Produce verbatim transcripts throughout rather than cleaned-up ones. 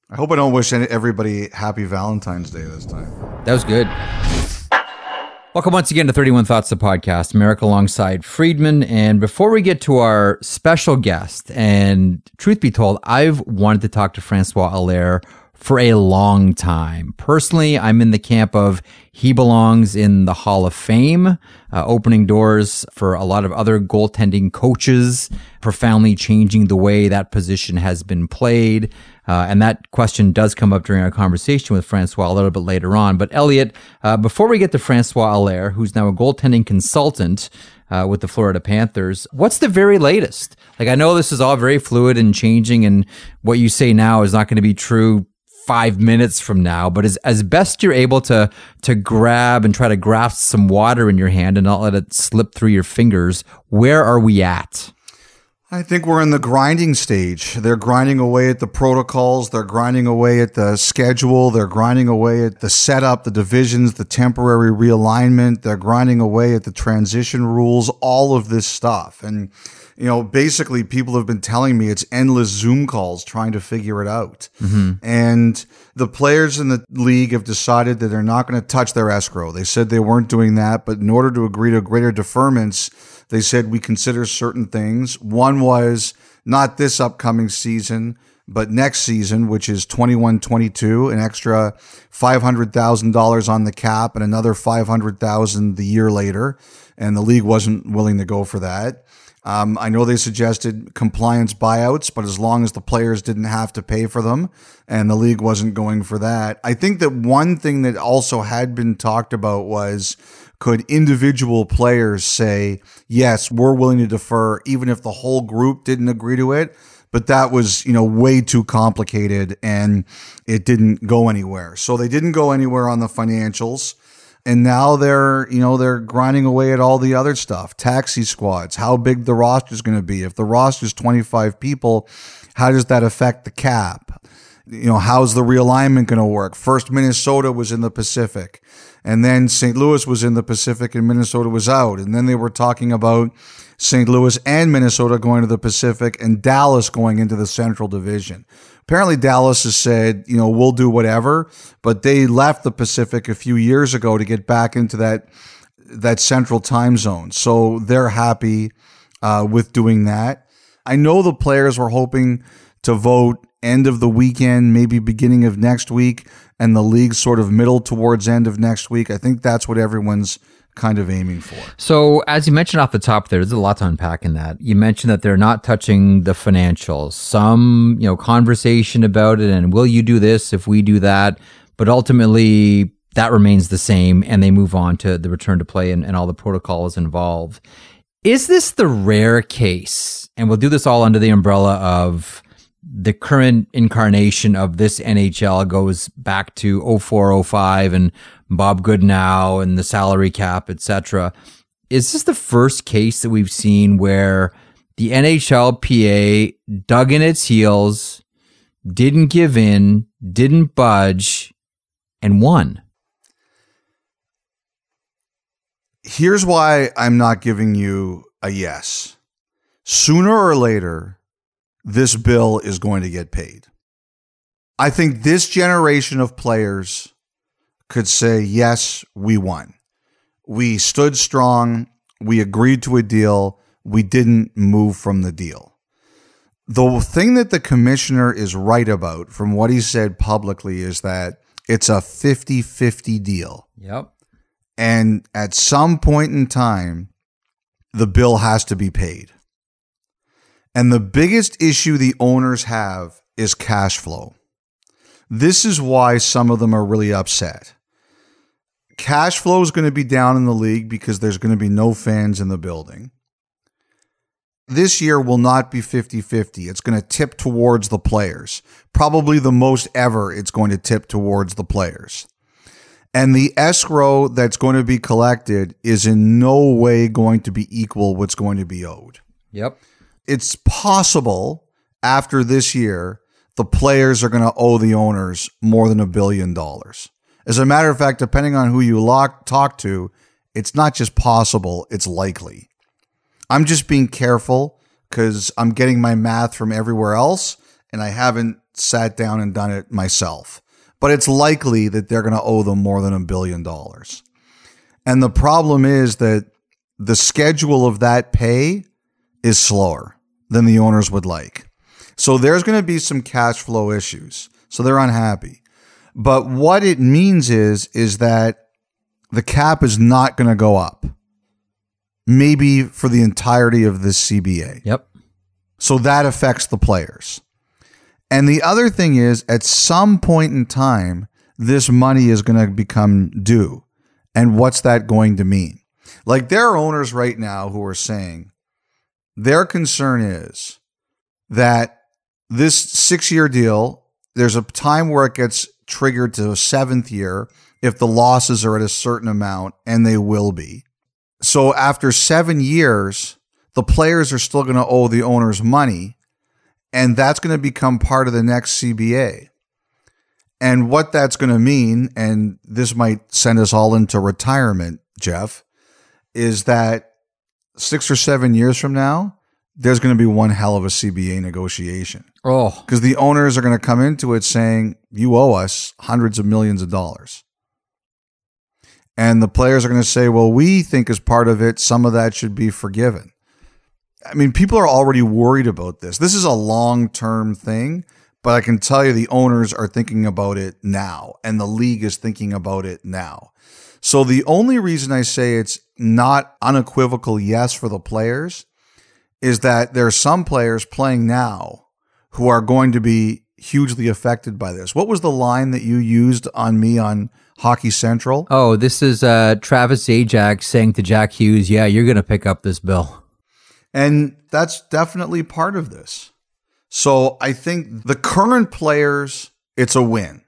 I hope I don't wish any- everybody happy Valentine's Day this time. That was good. Welcome once again to thirty-one Thoughts, the podcast. Merrick alongside Friedman. And before we get to our special guest, and truth be told, I've wanted to talk to Francois Allaire for a long time. Personally, I'm in the camp of he belongs in the Hall of Fame, uh, opening doors for a lot of other goaltending coaches, profoundly changing the way that position has been played. Uh, and that question does come up during our conversation with Francois a little bit later on. But Elliot, uh, before we get to Francois Allaire, who's now a goaltending consultant uh, with the Florida Panthers, what's the very latest? Like, I know this is all very fluid and changing, and what you say now is not going to be true five minutes from now, but as, as best you're able to to grab and try to grasp some water in your hand and not let it slip through your fingers, where are we at? I think we're in the grinding stage. They're grinding away at the protocols. They're grinding away at the schedule. They're grinding away at the setup, the divisions, the temporary realignment. They're grinding away at the transition rules, all of this stuff. And, you know, basically people have been telling me it's endless Zoom calls trying to figure it out. Mm-hmm. And the players in the league have decided that they're not going to touch their escrow. They said they weren't doing that, but in order to agree to greater deferments, they said we consider certain things. One was not this upcoming season, but next season, which is twenty-one twenty-two, an extra five hundred thousand dollars on the cap and another five hundred thousand dollars the year later. And the league wasn't willing to go for that. Um, I know they suggested compliance buyouts, but as long as the players didn't have to pay for them, and the league wasn't going for that. I think that one thing that also had been talked about was, could individual players say, yes, we're willing to defer even if the whole group didn't agree to it? But that was, you know, way too complicated and it didn't go anywhere. So they didn't go anywhere on the financials. And now they're, you know, they're grinding away at all the other stuff. Taxi squads, how big the roster is going to be. If the roster is twenty-five people, how does that affect the cap? You know, how's the realignment going to work? First, Minnesota was in the Pacific, and then Saint Louis was in the Pacific and Minnesota was out. And then they were talking about Saint Louis and Minnesota going to the Pacific and Dallas going into the Central Division. Apparently Dallas has said, you know, we'll do whatever, but they left the Pacific a few years ago to get back into that that Central time zone. So they're happy uh, with doing that. I know the players were hoping to vote end of the weekend, maybe beginning of next week, and the league sort of middle towards end of next week. I think that's what everyone's kind of aiming for. So as you mentioned off the top there, there's a lot to unpack in that. You mentioned that they're not touching the financials. Some, you know, conversation about it and will you do this if we do that? But ultimately that remains the same and they move on to the return to play and, and all the protocols involved. Is this the rare case? And we'll do this all under the umbrella of the current incarnation of this N H L goes back to oh four oh five and Bob Goodenow and the salary cap, et cetera. Is this the first case that we've seen where the N H L P A dug in its heels, didn't give in, didn't budge, and won? Here's why I'm not giving you a yes. Sooner or later, this bill is going to get paid. I think this generation of players could say, yes, we won. We stood strong. We agreed to a deal. We didn't move from the deal. The thing that the commissioner is right about from what he said publicly is that it's a fifty-fifty deal. Yep. And at some point in time, the bill has to be paid. And the biggest issue the owners have is cash flow. This is why some of them are really upset. Cash flow is going to be down in the league because there's going to be no fans in the building. This year will not be fifty-fifty. It's going to tip towards the players. Probably the most ever it's going to tip towards the players. And the escrow that's going to be collected is in no way going to be equal what's going to be owed. Yep. It's possible after this year, the players are going to owe the owners more than a billion dollars. As a matter of fact, depending on who you lock, talk to, it's not just possible, it's likely. I'm just being careful because I'm getting my math from everywhere else, and I haven't sat down and done it myself. But it's likely that they're going to owe them more than a billion dollars. And the problem is that the schedule of that pay is slower than the owners would like. So there's going to be some cash flow issues. So they're unhappy. But what it means is, is that the cap is not going to go up. Maybe for the entirety of this C B A. Yep. So that affects the players. And the other thing is, at some point in time, this money is going to become due. And what's that going to mean? Like, there are owners right now who are saying their concern is that this six-year deal, there's a time where it gets triggered to a seventh year if the losses are at a certain amount, and they will be. So after seven years, the players are still going to owe the owners money, and that's going to become part of the next C B A. And what that's going to mean, and this might send us all into retirement, Jeff, is that six or seven years from now, there's going to be one hell of a C B A negotiation. Oh, because the owners are going to come into it saying, you owe us hundreds of millions of dollars. And the players are going to say, well, we think as part of it, some of that should be forgiven. I mean, people are already worried about this. This is a long-term thing, but I can tell you the owners are thinking about it now, and the league is thinking about it now. So the only reason I say it's not unequivocal yes for the players is that there are some players playing now who are going to be hugely affected by this. What was the line that you used on me on Hockey Central? Oh, this is uh, Travis Zajac saying to Jack Hughes, yeah, you're going to pick up this bill. And that's definitely part of this. So I think the current players, it's a win.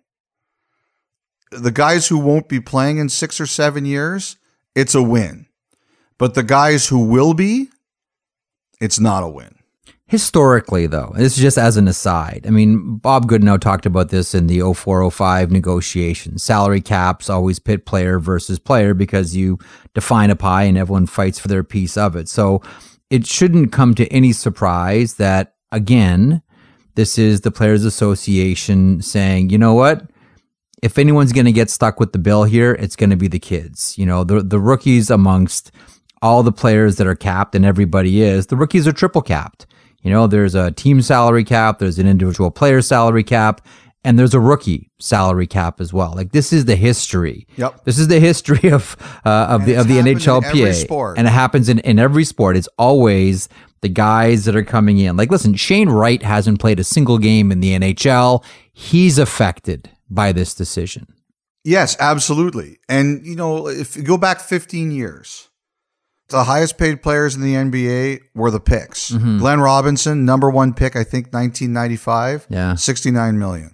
The guys who won't be playing in six or seven years, it's a win. But the guys who will be, it's not a win. Historically, though, this is just as an aside. I mean, Bob Goodenow talked about this in the oh four oh five negotiations. Salary caps always pit player versus player because you define a pie and everyone fights for their piece of it. So it shouldn't come to any surprise that, again, this is the Players Association saying, you know what? If anyone's going to get stuck with the bill here, it's going to be the kids. You know, the the rookies amongst all the players that are capped, and everybody is, the rookies are triple capped. You know, there's a team salary cap, there's an individual player salary cap, and there's a rookie salary cap as well. Like, this is the history. Yep. This is the history of uh, of and the of the N H L P A, and it happens in, in every sport. It's always the guys that are coming in. Like, listen, Shane Wright hasn't played a single game in the N H L. He's affected by this decision. Yes, absolutely. And you know, if you go back fifteen years. The highest paid players in the N B A were the picks. Mm-hmm. Glenn Robinson, number one pick, I think nineteen ninety-five, yeah, sixty-nine million.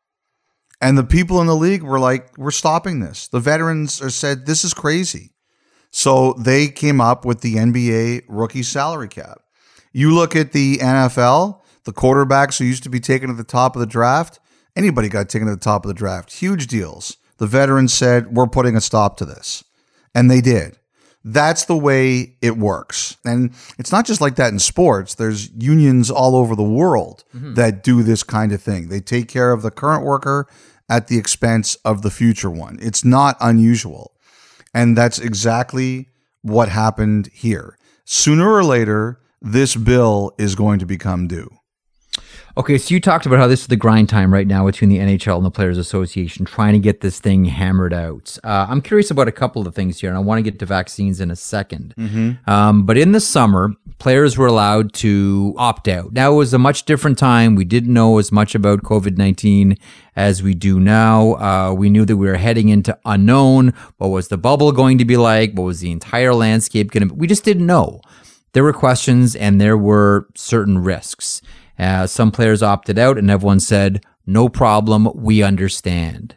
And the people in the league were like, we're stopping this. The veterans are said, this is crazy. So they came up with the N B A rookie salary cap. You look at the N F L, the quarterbacks who used to be taken at the top of the draft, anybody got taken at the top of the draft. Huge deals. The veterans said, we're putting a stop to this. And they did. That's the way it works. And it's not just like that in sports. There's unions all over the world mm-hmm. that do this kind of thing. They take care of the current worker at the expense of the future one. It's not unusual. And that's exactly what happened here. Sooner or later, this bill is going to become due. Okay, so you talked about how this is the grind time right now between the N H L and the Players Association, trying to get this thing hammered out. Uh, I'm curious about a couple of things here, and I want to get to vaccines in a second. Mm-hmm. Um, but in the summer, players were allowed to opt out. Now, it was a much different time. We didn't know as much about COVID nineteen as we do now. Uh, we knew that we were heading into unknown. What was the bubble going to be like? What was the entire landscape going to be? We just didn't know. There were questions, and there were certain risks. Uh, some players opted out, and everyone said, no problem, we understand.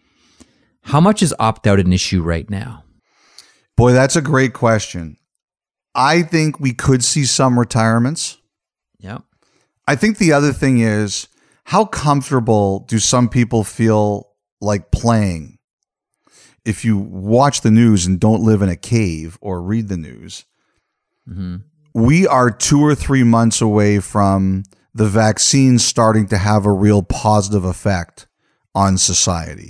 How much is opt-out an issue right now? Boy, that's a great question. I think we could see some retirements. Yeah. I think the other thing is, how comfortable do some people feel like playing? If you watch the news and don't live in a cave or read the news, mm-hmm. we are two or three months away from the vaccine's starting to have a real positive effect on society.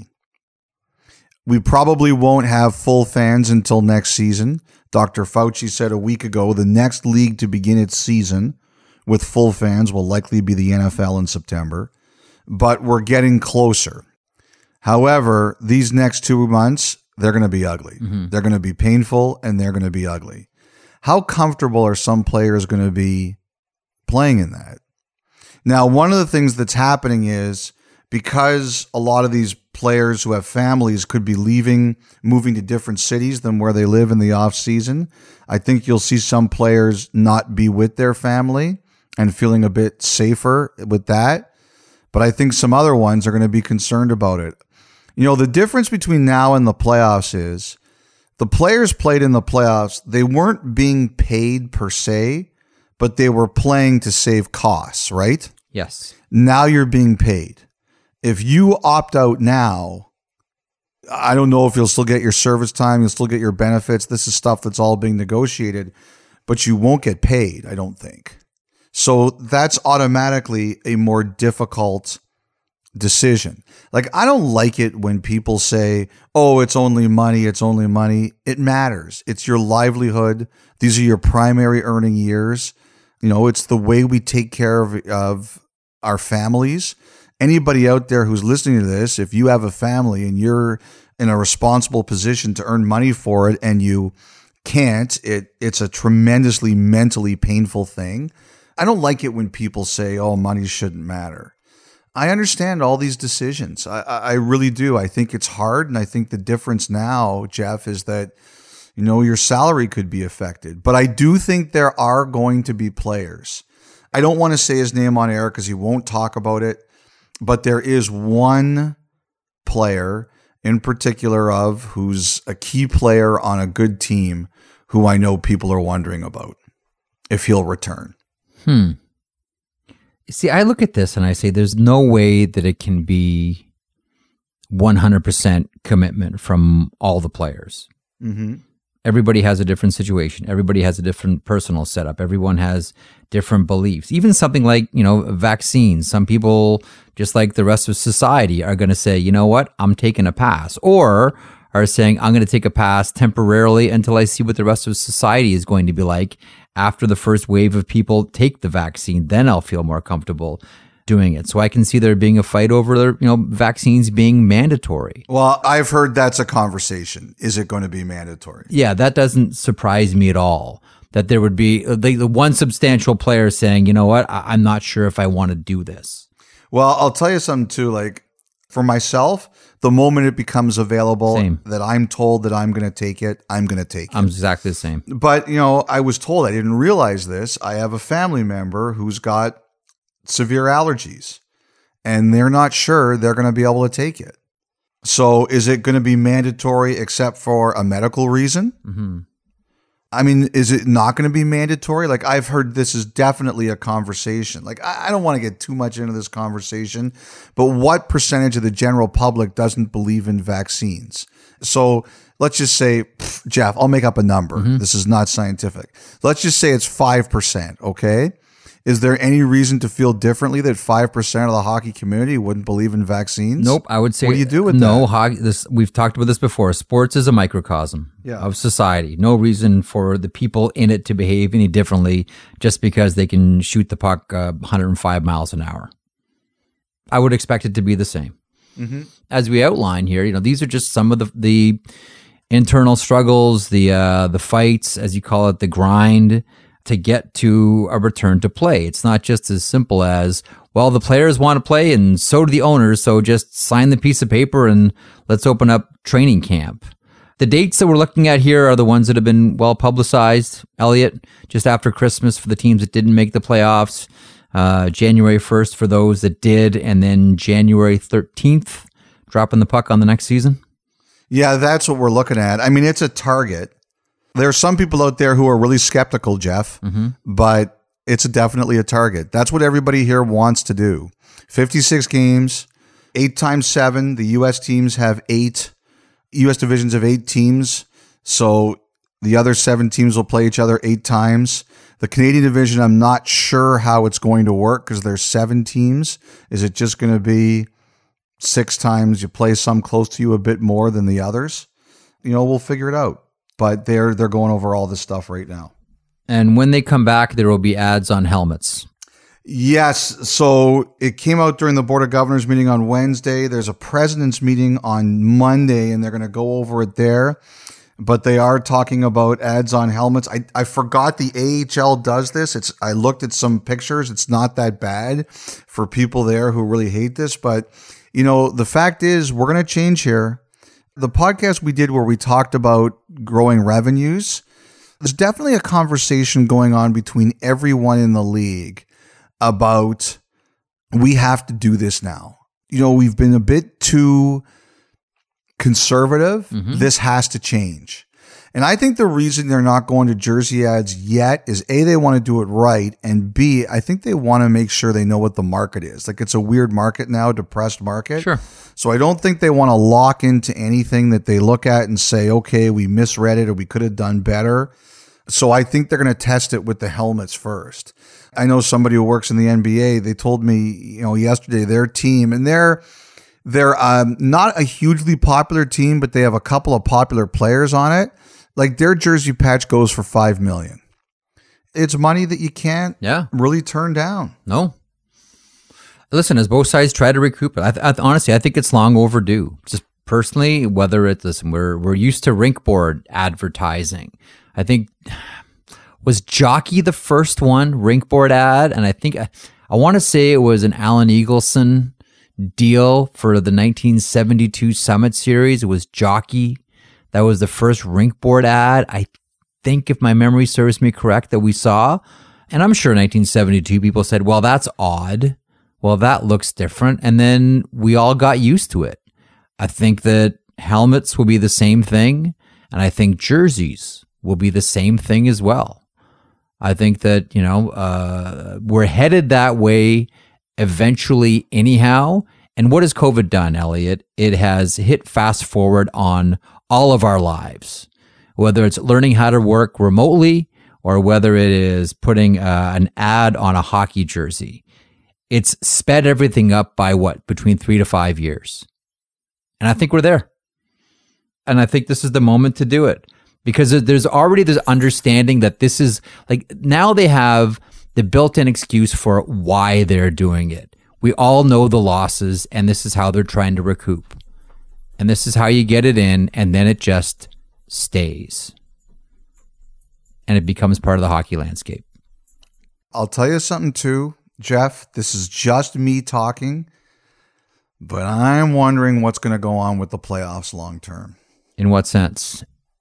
We probably won't have full fans until next season. Doctor Fauci said a week ago the next league to begin its season with full fans will likely be the N F L in September, but we're getting closer. However, these next two months, they're going to be ugly. Mm-hmm. They're going to be painful and they're going to be ugly. How comfortable are some players going to be playing in that? Now, one of the things that's happening is because a lot of these players who have families could be leaving, moving to different cities than where they live in the off season, I think you'll see some players not be with their family and feeling a bit safer with that. But I think some other ones are going to be concerned about it. You know, the difference between now and the playoffs is the players played in the playoffs. They weren't being paid per se, but they were playing to save costs, right? Yes. Now you're being paid. If you opt out now, I don't know if you'll still get your service time, you'll still get your benefits. This is stuff that's all being negotiated, but you won't get paid, I don't think. So that's automatically a more difficult decision. Like, I don't like it when people say, oh, it's only money, it's only money. It matters. It's your livelihood. These are your primary earning years. You know, it's the way we take care of, of our families. Anybody out there who's listening to this, if you have a family and you're in a responsible position to earn money for it and you can't, it it's a tremendously mentally painful thing. I don't like it when people say, oh, money shouldn't matter. I understand all these decisions. I, I really do. I think it's hard. And I think the difference now, Jeff, is that, you know, your salary could be affected. But I do think there are going to be players. I don't want to say his name on air because he won't talk about it. But there is one player in particular of who's a key player on a good team who I know people are wondering about if he'll return. Hmm. See, I look at this and I say there's no way that it can be one hundred percent commitment from all the players. Mm-hmm. Everybody has a different situation. Everybody has a different personal setup. Everyone has different beliefs. Even something like, you know, vaccines. Some people, just like the rest of society, are going to say, you know what, I'm taking a pass. Or are saying, I'm going to take a pass temporarily until I see what the rest of society is going to be like after the first wave of people take the vaccine. Then I'll feel more comfortable doing it. So I can see there being a fight over, you know, vaccines being mandatory. Well, I've heard that's a conversation. Is it going to be mandatory? Yeah, that doesn't surprise me at all. That there would be the, the one substantial player saying, you know what, I, I'm not sure if I want to do this. Well, I'll tell you something too. Like for myself, the moment it becomes available Same. that I'm told that I'm going to take it, I'm going to take it. I'm exactly the same. But, you know, I was told, I didn't realize this. I have a family member who's got severe allergies and they're not sure they're going to be able to take it. So is it going to be mandatory except for a medical reason? Mm-hmm. I mean, is it not going to be mandatory? Like, I've heard this is definitely a conversation. Like, I don't want to get too much into this conversation, but what percentage of the general public doesn't believe in vaccines? So let's just say, pff, Jeff, I'll make up a number. Mm-hmm. This is not scientific. Let's just say it's five percent, okay? Is there any reason to feel differently that five percent of the hockey community wouldn't believe in vaccines? Nope. I would say, what do you do with no, that? Hockey, this, we've talked about this before. Sports is a microcosm yeah. of society. No reason for the people in it to behave any differently just because they can shoot the puck uh, one hundred five miles an hour. I would expect it to be the same. Mm-hmm. As we outline here, you know, these are just some of the, the internal struggles, the uh, the fights, as you call it, the grind, to get to a return to play. It's not just as simple as, well, the players want to play and so do the owners, so just sign the piece of paper and let's open up training camp. The dates that we're looking at here are the ones that have been well publicized. Elliot, just after Christmas for the teams that didn't make the playoffs, uh, January first for those that did, and then January thirteenth, dropping the puck on the next season. Yeah, that's what we're looking at. I mean, it's a target. There are some people out there who are really skeptical, Jeff, mm-hmm. but it's definitely a target. That's what everybody here wants to do. fifty-six games, eight times seven. The U S teams have eight. U S divisions have eight teams. So The other seven teams will play each other eight times. The Canadian division, I'm not sure how it's going to work because there's seven teams. Is it just going to be six times you play some close to you a bit more than the others? You know, we'll figure it out. But they're they're going over all this stuff right now. And when they come back, there will be ads on helmets. Yes. So it came out during the Board of Governors meeting on Wednesday. There's a president's meeting on Monday, and they're going to go over it there. But they are talking about ads on helmets. I, I forgot the A H L does this. It's I looked at some pictures. It's not that bad for people there who really hate this. But, you know, the fact is we're going to change here. The podcast we did where we talked about growing revenues, there's definitely a conversation going on between everyone in the league about we have to do this now. You know, we've been a bit too conservative. Mm-hmm. This has to change. And I think the reason they're not going to jersey ads yet is A, they want to do it right. And B, I think they want to make sure they know what the market is. Like it's a weird market now, depressed market. Sure. So I don't think they want to lock into anything that they look at and say, okay, we misread it or we could have done better. So I think they're going to test it with the helmets first. I know somebody who works in the N B A, they told me, you know, yesterday their team, and they're They're um, not a hugely popular team, but they have a couple of popular players on it. Like their jersey patch goes for five million dollars. It's money that you can't yeah. really turn down. No. Listen, as both sides try to recoup it, I th- I th- honestly, I think it's long overdue. Just personally, whether it's, listen, we're, we're used to rink board advertising. I think, was Jockey the first one, rink board ad? And I think, I, I want to say it was an Alan Eagleson deal for the nineteen seventy-two Summit Series. It was Jockey. That was the first rink board ad, I think, if my memory serves me correct, that we saw. And I'm sure nineteen seventy-two people said, well, that's odd. Well, that looks different. And then we all got used to it. I think that helmets will be the same thing. And I think jerseys will be the same thing as well. I think that, you know, uh, we're headed that way eventually anyhow. And what has COVID done, Elliot? It has hit fast forward on all of our lives, whether it's learning how to work remotely or whether it is putting uh, an ad on a hockey jersey. It's sped everything up by what? Between three to five years. And I think we're there. And I think this is the moment to do it because there's already this understanding that this is like now they have the built-in excuse for why they're doing it. We all know the losses, and this is how they're trying to recoup. And this is how you get it in, and then it just stays. And it becomes part of the hockey landscape. I'll tell you something too, Jeff. This is just me talking, but I'm wondering what's going to go on with the playoffs long term. In what sense?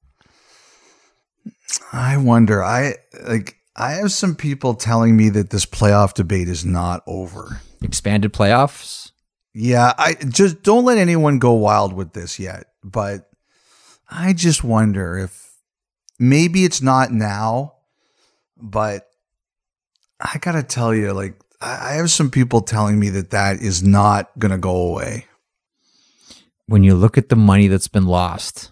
I wonder. I like. I have some people telling me that this playoff debate is not over. Expanded playoffs? Yeah, I just don't let anyone go wild with this yet. But I just wonder if maybe it's not now, but I got to tell you, like, I have some people telling me that that is not going to go away. When you look at the money that's been lost,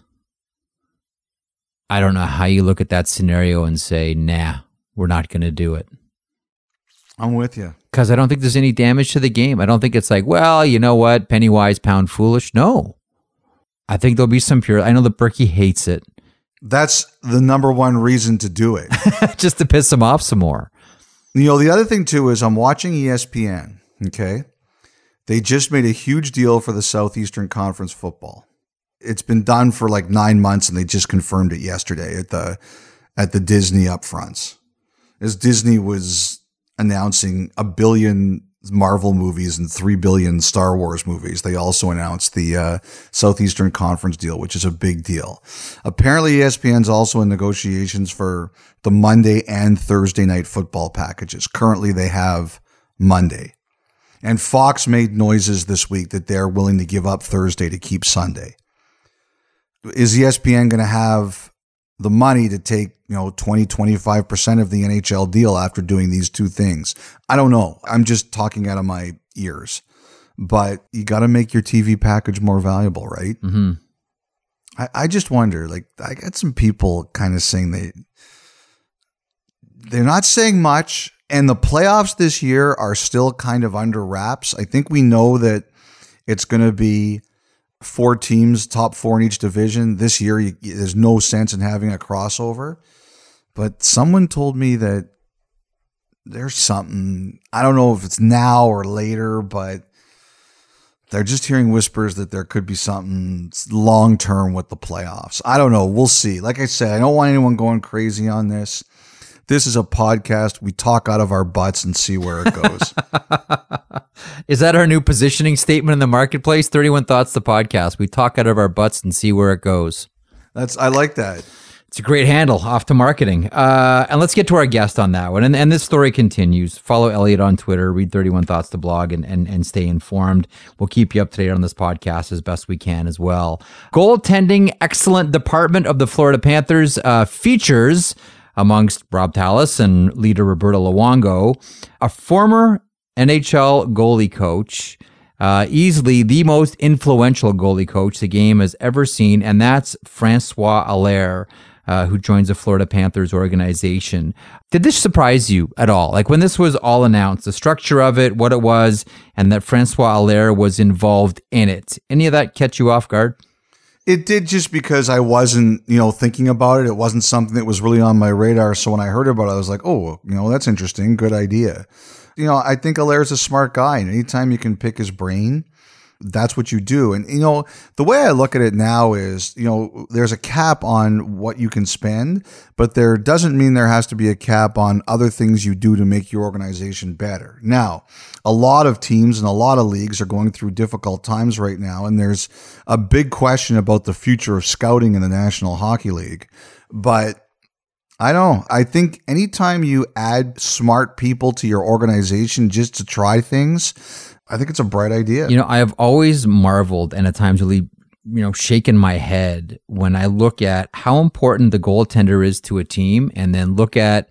I don't know how you look at that scenario and say, nah, we're not going to do it. I'm with you. Because I don't think there's any damage to the game. I don't think it's like, well, you know what? Penny wise, pound foolish. No. I think there'll be some pure. I know that Berkey hates it. That's the number one reason to do it. Just to piss him off some more. You know, the other thing too is I'm watching E S P N, okay? They just made a huge deal for the Southeastern Conference football. It's been done for like nine months and they just confirmed it yesterday at the at the Disney upfronts. As Disney was announcing a billion Marvel movies and three billion Star Wars movies, they also announced the uh, Southeastern Conference deal, which is a big deal. Apparently, E S P N's also in negotiations for the Monday and Thursday night football packages. Currently, they have Monday. And Fox made noises this week that they're willing to give up Thursday to keep Sunday. Is E S P N going to have the money to take, you know, twenty, twenty-five percent of the N H L deal after doing these two things? I don't know. I'm just talking out of my ears. But you got to make your T V package more valuable, right? Mm-hmm. I, I just wonder, like, I got some people kind of saying they, they're not saying much, and the playoffs this year are still kind of under wraps. I think we know that it's going to be four teams, top four in each division. This year, you, there's no sense in having a crossover. But someone told me that there's something, I don't know if it's now or later, but they're just hearing whispers that there could be something long-term with the playoffs. I don't know. We'll see. Like I said, I don't want anyone going crazy on this. This is a podcast. We talk out of our butts and see where it goes. Is that our new positioning statement in the marketplace? thirty-one Thoughts, the podcast. We talk out of our butts and see where it goes. That's I like that. It's a great handle. Off to marketing. Uh, and let's get to our guest on that one. And, and this story continues. Follow Elliot on Twitter, read thirty-one Thoughts, the blog, and, and, and stay informed. We'll keep you up to date on this podcast as best we can as well. Goaltending excellent department of the Florida Panthers uh, features, amongst Rob Tallis and leader Roberto Luongo, a former N H L goalie coach, uh, easily the most influential goalie coach the game has ever seen, and that's Francois Allaire, uh, who joins the Florida Panthers organization. Did this surprise you at all? Like when this was all announced, the structure of it, what it was, and that Francois Allaire was involved in it. Any of that catch you off guard? It did, just because I wasn't, you know, thinking about it. It wasn't something that was really on my radar. So when I heard about it, I was like, oh, you know, that's interesting. Good idea. You know, I think Allaire's a smart guy, and anytime you can pick his brain, that's what you do. And, you know, the way I look at it now is, you know, there's a cap on what you can spend, but there doesn't mean there has to be a cap on other things you do to make your organization better. Now, a lot of teams and a lot of leagues are going through difficult times right now, and there's a big question about the future of scouting in the National Hockey League. But I don't know. I think anytime you add smart people to your organization just to try things, I think it's a bright idea. You know, I have always marveled and at times really, you know, shaken my head when I look at how important the goaltender is to a team, and then look at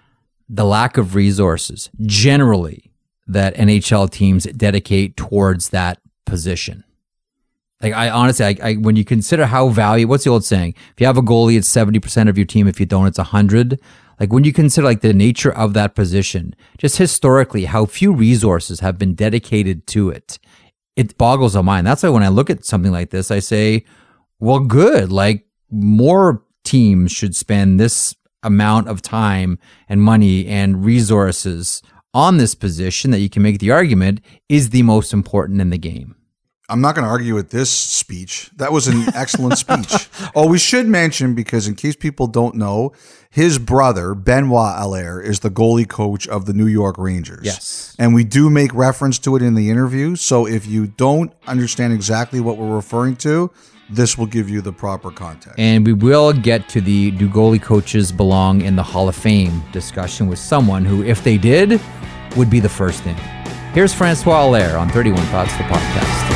the lack of resources generally that N H L teams dedicate towards that position. Like I honestly, I, I when you consider how valuable, what's the old saying? If you have a goalie, it's seventy percent of your team. If you don't, it's one hundred. Like when you consider like the nature of that position, just historically, how few resources have been dedicated to it, it boggles the mind. That's why when I look at something like this, I say, well, good. Like more teams should spend this amount of time and money and resources on this position that you can make the argument is the most important in the game. I'm not going to argue with this speech. That was an excellent speech. Oh, we should mention, because in case people don't know, his brother, Benoit Allaire, is the goalie coach of the New York Rangers. Yes. And we do make reference to it in the interview. So if you don't understand exactly what we're referring to, this will give you the proper context. And we will get to the do goalie coaches belong in the Hall of Fame discussion with someone who, if they did, would be the first in. Here's Francois Allaire on thirty-one Thoughts, the podcast.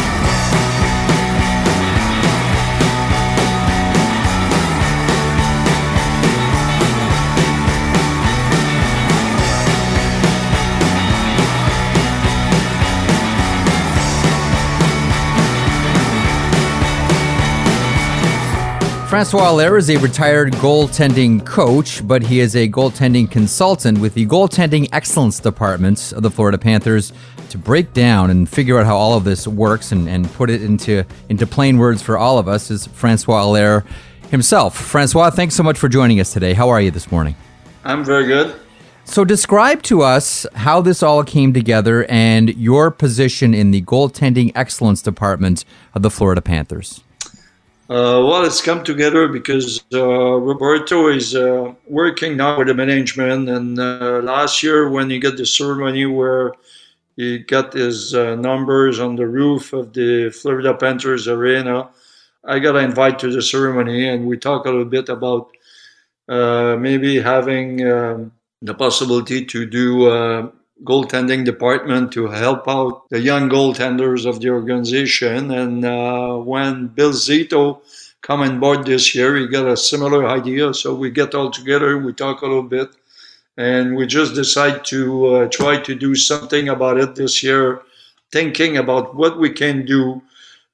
Francois Allaire is a retired goaltending coach, but he is a goaltending consultant with the Goaltending Excellence Department of the Florida Panthers to break down and figure out how all of this works and, and put it into, into plain words for all of us is Francois Allaire himself. Francois, thanks so much for joining us today. How are you this morning? I'm very good. So describe to us how this all came together and your position in the Goaltending Excellence Department of the Florida Panthers. Uh, well, it's come together because uh, Roberto is uh, working now with the management, and uh, last year when he got the ceremony where he got his uh, numbers on the roof of the Florida Panthers arena, I got invited to the ceremony, and we talked a little bit about uh, maybe having um, the possibility to do uh, goaltending department to help out the young goaltenders of the organization. And uh, when Bill Zito come on board this year, he got a similar idea. So we get all together, we talk a little bit, and we just decide to uh, try to do something about it this year, thinking about what we can do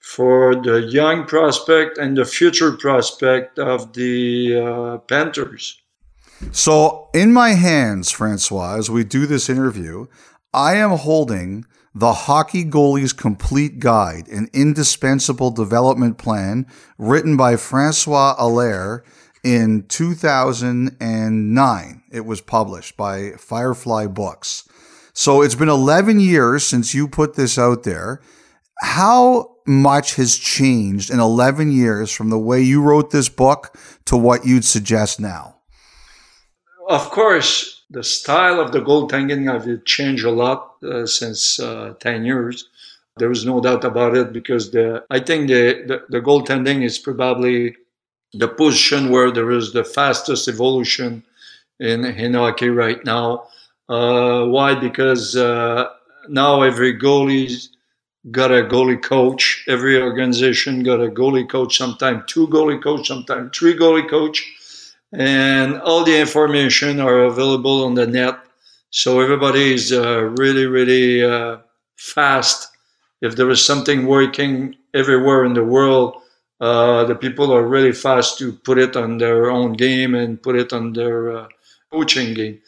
for the young prospect and the future prospect of the uh, Panthers. So in my hands, Francois, as we do this interview, I am holding the Hockey Goalie's Complete Guide, an indispensable development plan written by Francois Allaire in two thousand nine. It was published by Firefly Books. So it's been eleven years since you put this out there. How much has changed in eleven years from the way you wrote this book to what you'd suggest now? Of course, the style of the goaltending have changed a lot uh, since uh, ten years. There is no doubt about it, because the I think the, the, the goaltending is probably the position where there is the fastest evolution in, in hockey right now. Uh, why? Because uh, now every goalie's got a goalie coach. Every organization got a goalie coach, sometimes two goalie coach, sometimes three goalie coach. And all the information are available on the net. So everybody is uh, really, really uh, fast. If there is something working everywhere in the world, uh, the people are really fast to put it on their own game and put it on their uh, coaching game.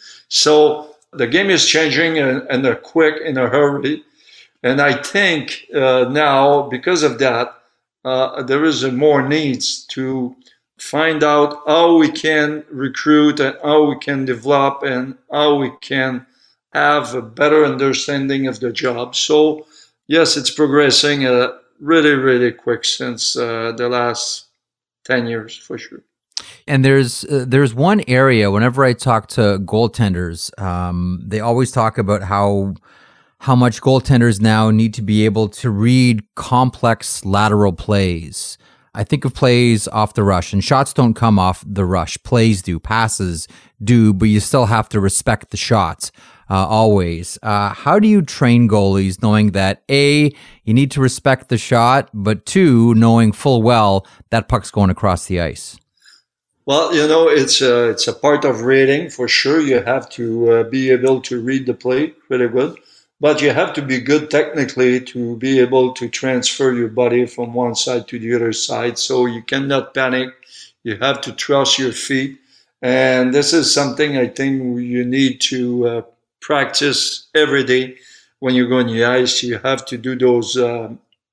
So the game is changing, and, and they're quick, in a hurry. And I think uh, now, because of that, uh, there is a more needs to find out how we can recruit and how we can develop and how we can have a better understanding of the job. So, yes, it's progressing uh, really, really quick since uh, the last ten years, for sure. And there's uh, there's one area, whenever I talk to goaltenders, um, they always talk about how how much goaltenders now need to be able to read complex lateral plays. I think of plays off the rush, and shots don't come off the rush. Plays do, passes do, but you still have to respect the shots uh, always. Uh, how do you train goalies knowing that, A, you need to respect the shot, but two, knowing full well that puck's going across the ice? Well, you know, it's a, it's a part of reading, for sure. You have to uh, be able to read the play really good. But you have to be good technically to be able to transfer your body from one side to the other side. So you cannot panic. You have to trust your feet. And this is something I think you need to uh, practice every day when you go on the ice. You have to do those uh,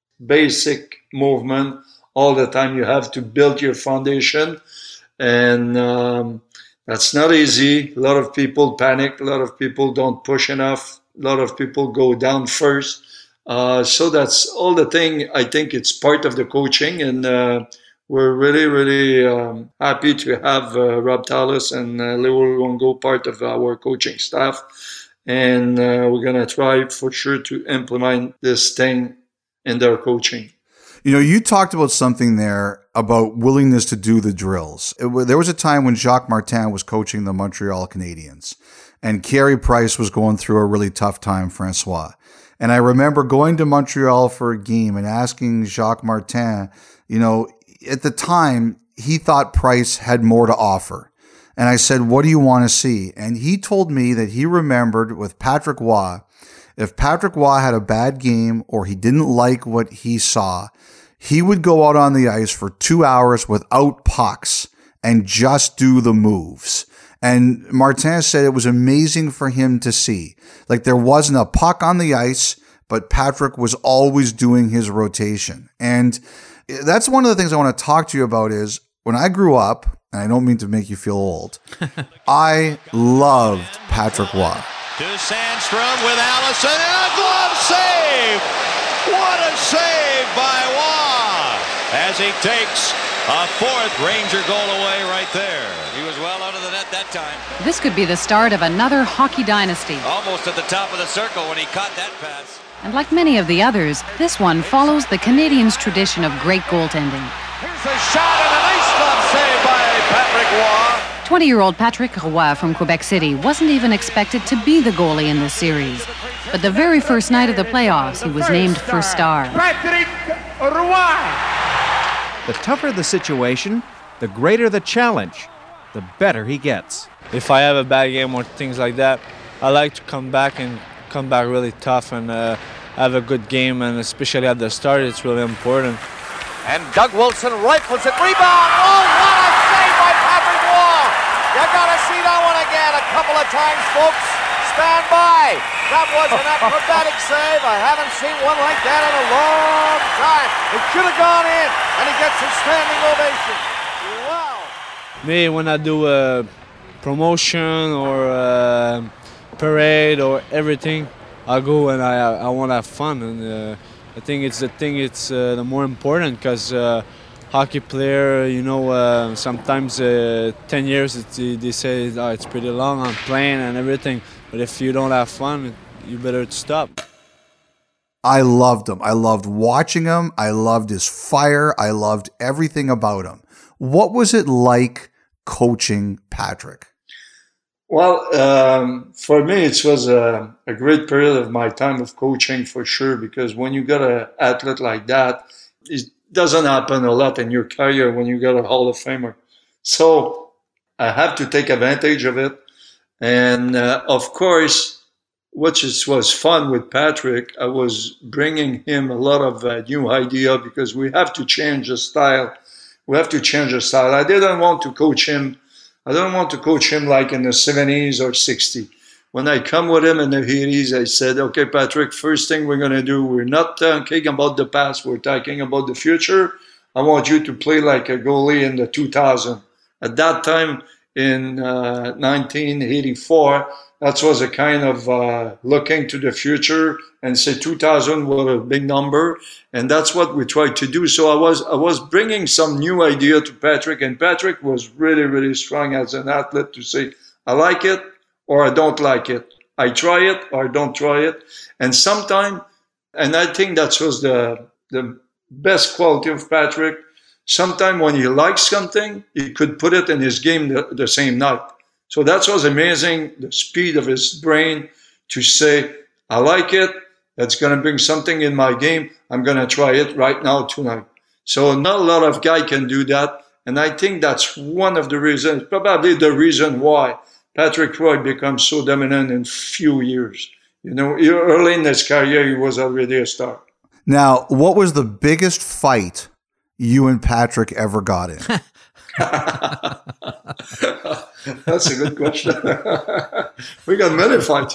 basic movements all the time. You have to build your foundation. And um, that's not easy. A lot of people panic. A lot of people don't push enough. A lot of people go down first. Uh, so that's all the thing. I think it's part of the coaching, and uh, we're really, really um, happy to have uh, Rob Tallis and uh, Leo Luongo part of our coaching staff. And uh, we're going to try for sure to implement this thing in their coaching. You know, you talked about something there about willingness to do the drills. It, there was a time when Jacques Martin was coaching the Montreal Canadiens, and Carey Price was going through a really tough time, Francois. And I remember going to Montreal for a game and asking Jacques Martin, you know, at the time, he thought Price had more to offer. And I said, what do you want to see? And he told me that he remembered with Patrick Roy, if Patrick Roy had a bad game or he didn't like what he saw, he would go out on the ice for two hours without pucks and just do the moves. And Martin said it was amazing for him to see. Like, there wasn't a puck on the ice, but Patrick was always doing his rotation. And that's one of the things I want to talk to you about is when I grew up, and I don't mean to make you feel old, I loved Patrick Roy. To Sandstrom with Allison and a glove save! What a save by Roy as he takes a fourth Ranger goal away right there. He was well out of the net that time. This could be the start of another hockey dynasty. Almost at the top of the circle when he caught that pass. And like many of the others, this one follows the Canadiens' tradition of great goaltending. Here's a shot and a nice glove save by Patrick Roy. twenty-year-old Patrick Roy from Quebec City wasn't even expected to be the goalie in this series. But the very first night of the playoffs, he was named first star. Patrick Roy. The tougher the situation, the greater the challenge, the better he gets. If I have a bad game or things like that, I like to come back and come back really tough and uh, have a good game, and especially at the start, it's really important. And Doug Wilson rifles it. Rebound. Oh, what a save by Patrick Roy. You got to see that one again a couple of times, folks. Stand by. That was an acrobatic save. I haven't seen one like that in a long time. It should have gone in, and he gets a standing ovation. Wow. Me, when I do a promotion or a parade or everything, I go and I I want to have fun, and uh, I think it's the thing. It's uh, the more important because uh, hockey player, you know, uh, sometimes uh, ten years it's, they say oh, it's pretty long on playing and everything. But if you don't have fun, you better stop. I loved him. I loved watching him. I loved his fire. I loved everything about him. What was it like coaching Patrick? Well, um, for me, it was a, a great period of my time of coaching for sure, because when you got an athlete like that, it doesn't happen a lot in your career when you got a Hall of Famer. So I have to take advantage of it. And uh, of course, which is, was fun with Patrick, I was bringing him a lot of uh, new idea because we have to change the style. We have to change the style. I didn't want to coach him. I don't want to coach him like in the seventies or sixties. When I come with him in the eighties, I said, okay, Patrick, first thing we're going to do, we're not talking about the past, we're talking about the future. I want you to play like a goalie in the two thousand. At that time, in uh, nineteen eighty-four, that was a kind of uh, looking to the future, and say two thousand was a big number, and that's what we tried to do. So I was I was bringing some new idea to Patrick, and Patrick was really, really strong as an athlete to say, I like it or I don't like it. I try it or I don't try it. And sometimes, and I think that was the, the best quality of Patrick, sometimes when he likes something, he could put it in his game the, the same night. So that was amazing, the speed of his brain to say, I like it, that's going to bring something in my game, I'm going to try it right now tonight. So not a lot of guys can do that, and I think that's one of the reasons, probably the reason why Patrick Roy becomes so dominant in few years. You know, early in his career, he was already a star. Now, what was the biggest fight you and Patrick ever got in? That's a good question. We got many fights.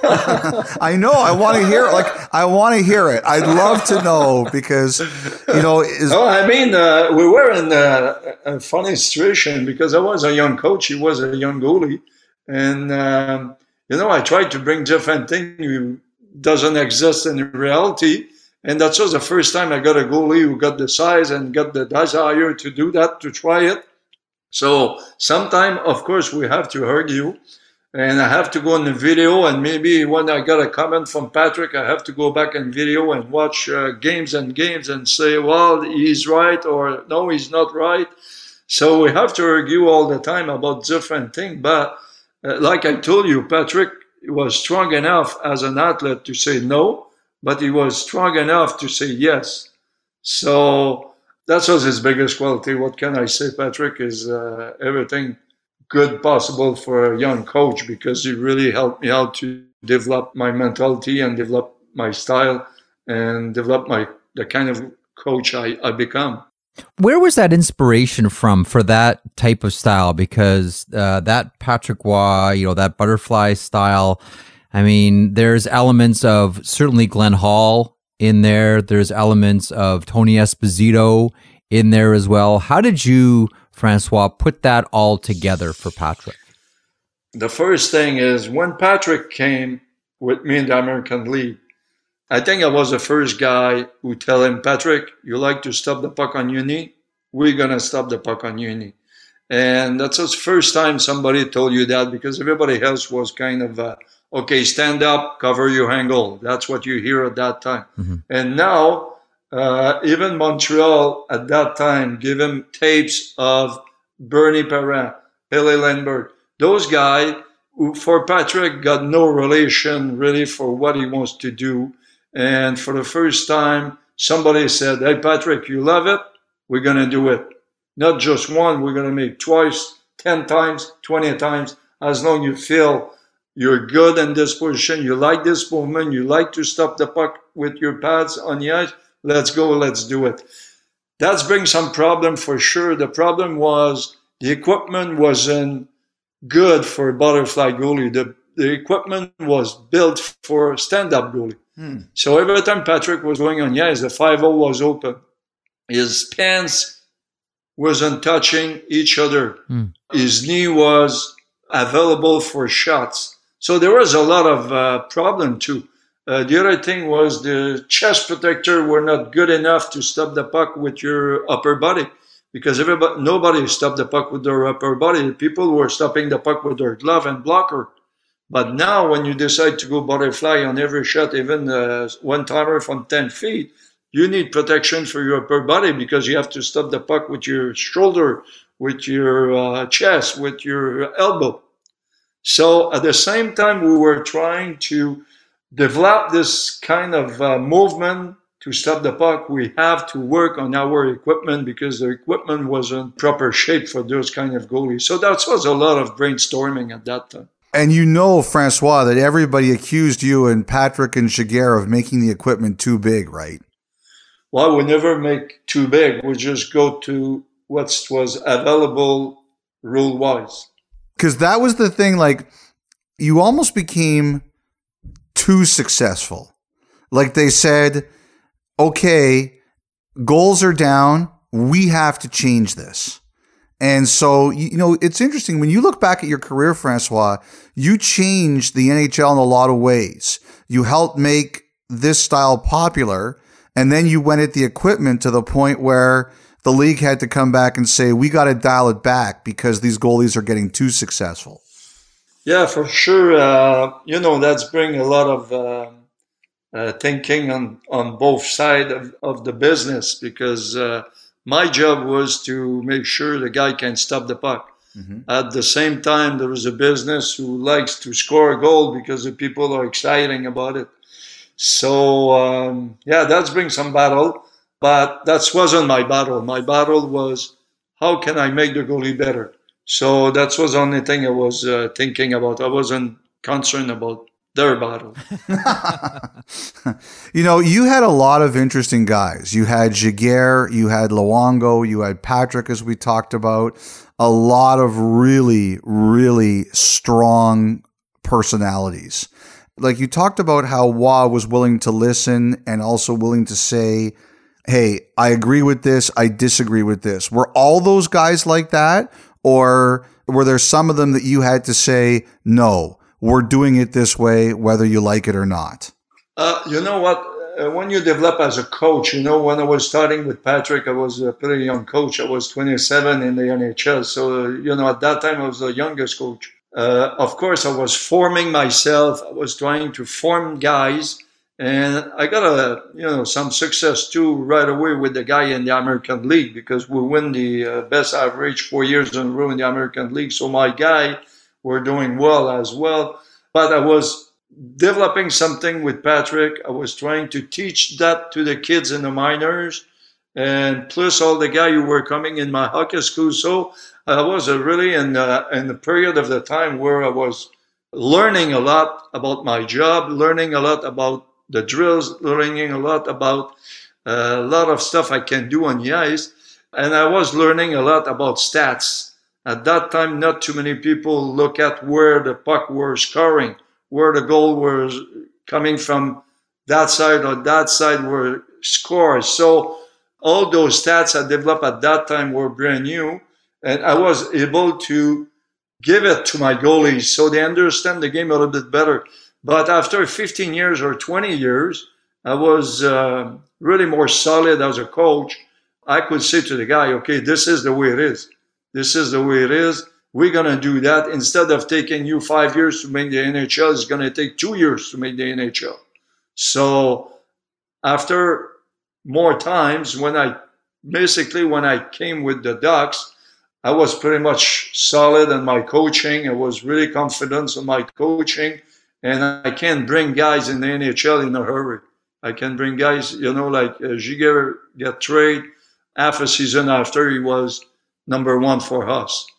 I know. I want to hear. Like, I want to hear it. I'd love to know because, you know. Is- oh, I mean, uh, we were in a, a funny situation because I was a young coach. He was a young goalie, and um, you know, I tried to bring different things who doesn't exist in reality. And that was the first time I got a goalie who got the size and got the desire to do that, to try it. So sometime, of course, we have to argue, and I have to go in the video, and maybe when I got a comment from Patrick, I have to go back in video and watch uh, games and games and say, well, he's right, or no, he's not right. So we have to argue all the time about different things. But uh, like I told you, Patrick was strong enough as an athlete to say no, but he was strong enough to say yes. So that was his biggest quality. What can I say? Patrick is uh, everything good possible for a young coach because he really helped me out to develop my mentality and develop my style and develop my the kind of coach I, I become. Where was that inspiration from for that type of style? Because uh, that Patrick Roy, you know, that butterfly style, I mean, there's elements of certainly Glenn Hall in there. There's elements of Tony Esposito in there as well. How did you, Francois, put that all together for Patrick? The first thing is when Patrick came with me in the American League, I think I was the first guy who tell him, Patrick, you like to stop the puck on your knee? We're going to stop the puck on your knee. And that's the first time somebody told you that because everybody else was kind of, uh, okay, stand up, cover your angle. That's what you hear at that time. Mm-hmm. And now, uh, even Montreal at that time gave him tapes of Bernie Parent, Billy Lindbergh. Those guys who, for Patrick, got no relation really for what he wants to do. And for the first time, somebody said, hey, Patrick, you love it? We're going to do it. Not just one, we're going to make twice, ten times, twenty times, as long as you feel you're good in this position, you like this movement, you like to stop the puck with your pads on the ice, let's go, let's do it. That's bring some problem for sure. The problem was the equipment wasn't good for a butterfly goalie. The, the equipment was built for stand-up goalie. Hmm. So every time Patrick was going on the ice, the five oh was open. His pants wasn't touching each other. Hmm. His knee was available for shots. So there was a lot of uh, problem too. Uh, the other thing was the chest protector were not good enough to stop the puck with your upper body, because everybody, nobody stopped the puck with their upper body. People were stopping the puck with their glove and blocker. But now when you decide to go butterfly on every shot, even uh, one-timer from ten feet, you need protection for your upper body because you have to stop the puck with your shoulder, with your uh, chest, with your elbow. So at the same time, we were trying to develop this kind of uh, movement to stop the puck. We have to work on our equipment because the equipment wasn't in proper shape for those kind of goalies. So that was a lot of brainstorming at that time. And you know, Francois, that everybody accused you and Patrick and Giguère of making the equipment too big, right? Well, we never make too big. We just go to what was available rule-wise. Because that was the thing, like, you almost became too successful. Like they said, okay, goals are down. We have to change this. And so, you know, it's interesting. When you look back at your career, Francois, you changed the N H L in a lot of ways. You helped make this style popular, and then you went at the equipment to the point where the league had to come back and say, we got to dial it back because these goalies are getting too successful. Yeah, for sure. Uh, you know, that's bring a lot of uh, uh, thinking on, on both sides of, of the business because uh, my job was to make sure the guy can stop the puck. Mm-hmm. At the same time, there is a business who likes to score a goal because the people are exciting about it. So, um, yeah, that's bring some battle. But that wasn't my battle. My battle was, how can I make the goalie better? So that was the only thing I was uh, thinking about. I wasn't concerned about their battle. You know, you had a lot of interesting guys. You had Giguère, you had Luongo, you had Patrick, as we talked about. A lot of really, really strong personalities. Like you talked about how Roy was willing to listen and also willing to say, hey, I agree with this, I disagree with this. Were all those guys like that? Or were there some of them that you had to say, no, we're doing it this way, whether you like it or not? Uh, you know what? Uh, when you develop as a coach, you know, when I was starting with Patrick, I was a pretty young coach. I was twenty-seven in the N H L. So, uh, you know, at that time, I was the youngest coach. Uh, of course, I was forming myself. I was trying to form guys. And I got a, you know, some success too right away with the guy in the American League because we win the uh, best average four years in a row in the American League. So my guy were doing well as well. But I was developing something with Patrick. I was trying to teach that to the kids in the minors and plus all the guys who were coming in my hockey school. So I was uh, really in, uh, in the period of the time where I was learning a lot about my job, learning a lot about the drills, learning a lot about uh, a lot of stuff I can do on the ice. And I was learning a lot about stats. At that time, not too many people look at where the puck was scoring, where the goal was coming from that side or that side were scores. So all those stats I developed at that time were brand new. And I was able to give it to my goalies so they understand the game a little bit better. But after fifteen years or twenty years, I was uh, really more solid as a coach. I could say to the guy, okay, this is the way it is. This is the way it is. We're going to do that. Instead of taking you five years to make the N H L, it's going to take two years to make the N H L. So after more times, when I basically when I came with the Ducks, I was pretty much solid in my coaching. I was really confident in my coaching. And I can bring guys in the N H L in a hurry. I can bring guys, you know, like uh, Giguère get traded. Half a season after, he was number one for us.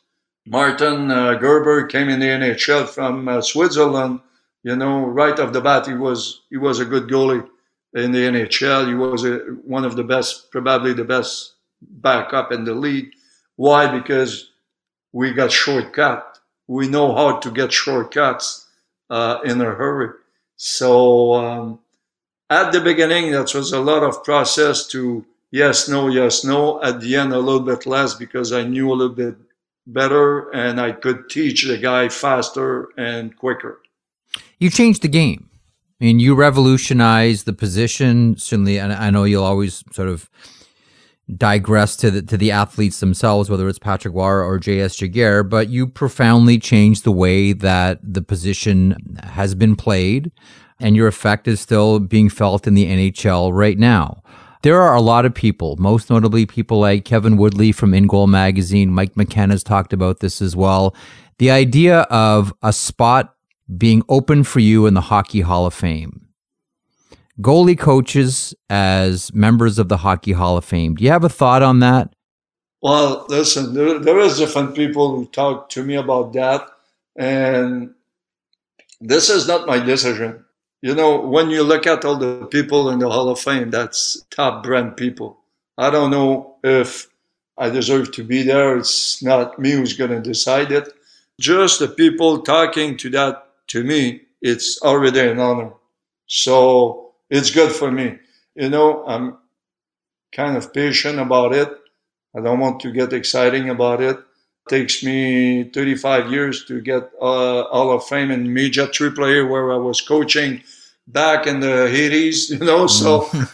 Martin uh, Gerber came in the N H L from uh, Switzerland. You know, right off the bat, he was he was a good goalie in the N H L. He was a, one of the best, probably the best backup in the league. Why? Because we got shortcut. We know how to get shortcuts uh, in a hurry. So um, at the beginning, that was a lot of process to yes, no, yes, no. At the end, a little bit less because I knew a little bit better and I could teach the guy faster and quicker. You changed the game. I mean, you revolutionized the position. Certainly, and I know you'll always sort of digress to the to the athletes themselves, whether it's Patrick Roy or J S Giguere, but you profoundly changed the way that the position has been played, and your effect is still being felt in the N H L right now. There are a lot of people, most notably people like Kevin Woodley from In Goal Magazine. Mike McKenna's talked about this as well. The idea of a spot being open for you in the Hockey Hall of Fame. Goalie coaches as members of the Hockey Hall of Fame. Do you have a thought on that? Well, listen, there, there is different people who talk to me about that. And this is not my decision. You know, when you look at all the people in the Hall of Fame, that's top brand people. I don't know if I deserve to be there. It's not me who's going to decide it. Just the people talking to that, to me, it's already an honor. So it's good for me. You know, I'm kind of patient about it. I don't want to get exciting about it. It takes me thirty-five years to get uh, Hall of Fame in Media triple A where I was coaching back in the eighties, you know, so in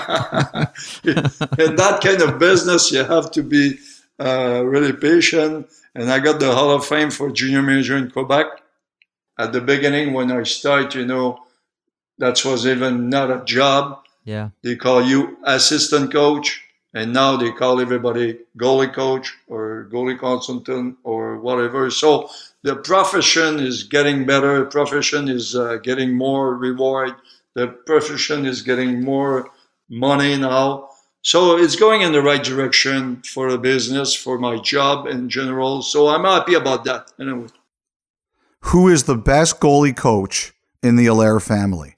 that kind of business, you have to be uh, really patient. And I got the Hall of Fame for junior major in Quebec. At the beginning, when I start, you know, that was even not a job. Yeah. They call you assistant coach, and now they call everybody goalie coach or goalie consultant or whatever. So the profession is getting better. The profession is uh, getting more reward. The profession is getting more money now. So it's going in the right direction for the business, for my job in general. So I'm happy about that. Anyway. Who is the best goalie coach in the Allaire family?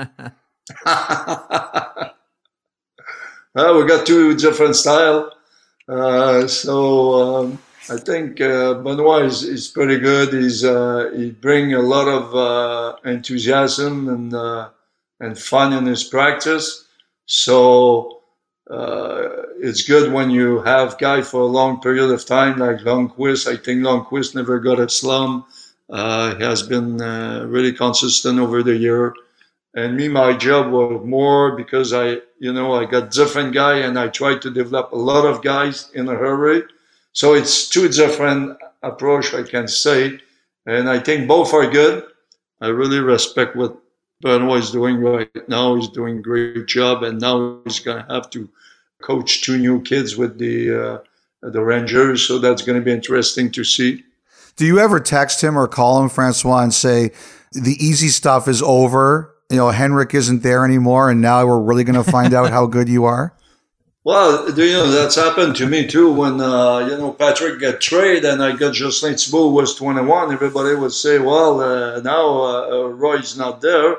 Well, we got two different styles. Uh, so um, I think uh, Benoit is, is pretty good. He's uh, he brings a lot of uh, enthusiasm and uh, and fun in his practice. So uh, it's good when you have guy for a long period of time like Lundqvist. I think Lundqvist never got a slump. Uh, he has been uh, really consistent over the year. And me, my job was more because I, you know, I got different guy and I tried to develop a lot of guys in a hurry. So it's two different approach, I can say. And I think both are good. I really respect what Benoit is doing right now. He's doing a great job. And now he's going to have to coach two new kids with the, uh, the Rangers. So that's going to be interesting to see. Do you ever text him or call him, Francois, and say, the easy stuff is over? You know, Henrik isn't there anymore, and now we're really going to find out how good you are? Well, you know, that's happened to me too. When, uh, you know, Patrick got traded and I got Jocelyn Thibault who was twenty-one, everybody would say, well, uh, now uh, Roy's not there.